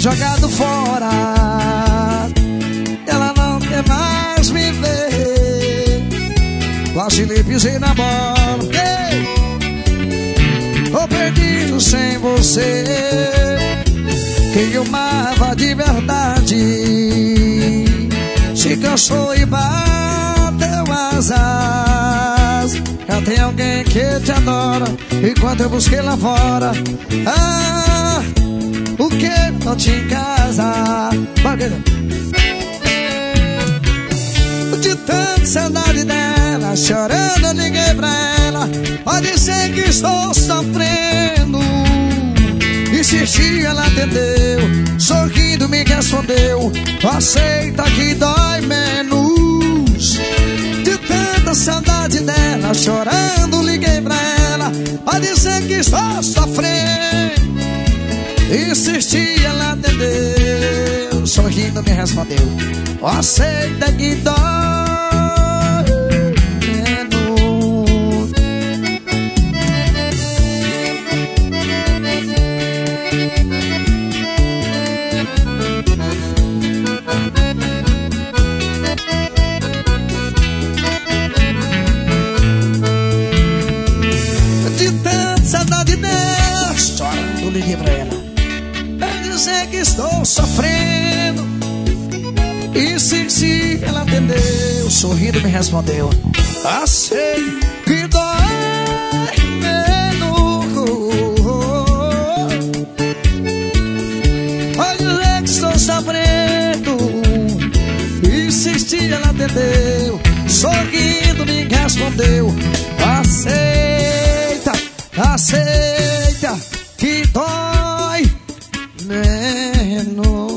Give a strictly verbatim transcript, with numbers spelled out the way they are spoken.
jogado fora. Ela não quer mais me ver. Vacilei, pisei na bola. Ei! Tô perdido sem você. Quem eu amava de verdade se cansou e bateu asas. Já tem alguém que te adora, enquanto eu busquei lá fora. Ah, o que não tinha em casa. De tanta saudade dela, chorando eu liguei pra ela. Pode ser que estou sofrendo. Insisti, ela atendeu, sorrindo me respondeu. Aceita que dói menos. De tanta saudade dela, chorando liguei pra ela. Pode ser que estou sofrendo. Insisti, ela atendeu, sorrindo me respondeu. Aceita que dói menos. De tanta saudade dela, chorando liguei pra ela. Dizer que estou sofrendo. Insisti, ela atendeu, sorrindo me respondeu. Achei que dói menos. Pode dizer que estou sofrendo. Insisti, ela atendeu, sorrindo me respondeu. Aceita, aceita que dói menos.